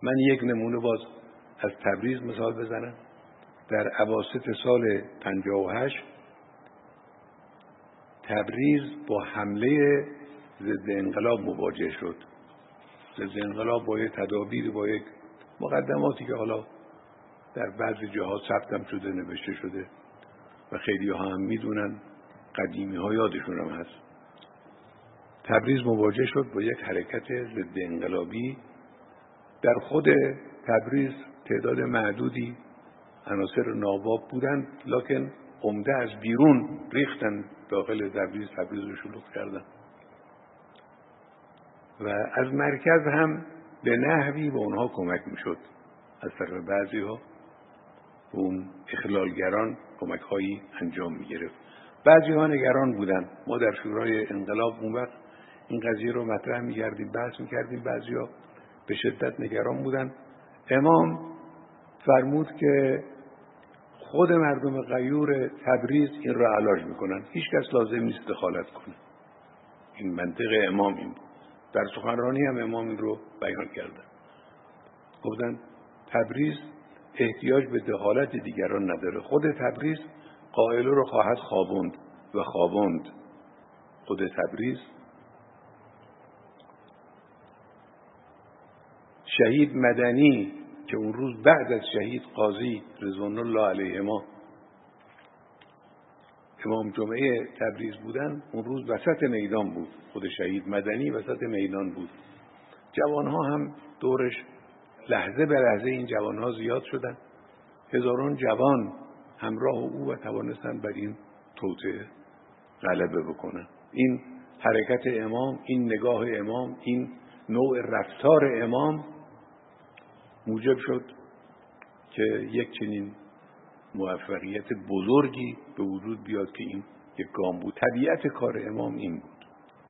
من یک نمونه باز از تبریز مثال بزنم. در اواسط سال 58 تبریز با حمله ضد انقلاب مواجه شد. ضد انقلاب با یک تدابیر، با یک مقدماتی که حالا در بعضی جاها ثبتم شده، نوشته شده و خیلی ها هم میدونن، قدیمی ها یادشون هم هست. تبریز مواجه شد با یک حرکت ضد انقلابی. در خود تبریز تعداد معدودی عناصر ناباب بودند، لکن عمده از بیرون ریختن داخل تبریز رو شلوغ کردن و از مرکز هم به نحوی به اونها کمک میشد. از طرف بعضی ها به اون اخلالگران کمک هایی انجام میگرفت. بعضی ها نگران بودن. ما در شورای انقلاب اون وقت این قضیه رو مطرح میکردیم، بحث میکردیم. بعضی ها به شدت نگران بودن. امام فرمود که خود مردم غیور تبریز این را علاج میکنن، هیچ کس لازم نیست دخالت کنه. این منطق امام این بود. در سخنرانی هم امام این رو بیان کردن. گفتن تبریز احتیاج به دخالت دیگران نداره. خود تبریز قائله رو خواهد خوابوند و خوابوند. خود تبریز شهید مدنی که اون روز بعد از شهید قاضی رضوان الله علیهما امام جمعه تبریز بودن، اون روز وسط میدان بود. خود شهید مدنی وسط میدان بود. جوانها هم دورش لحظه به لحظه این جوانها زیاد شدن. هزاران جوان همراه او و توانستن بر این توطئه غلبه بکنن. این حرکت امام، این نگاه امام، این نوع رفتار امام موجب شد که یک چنین موفقیت بزرگی به وجود بیاد که این یک گام بود. طبیعت کار امام این بود.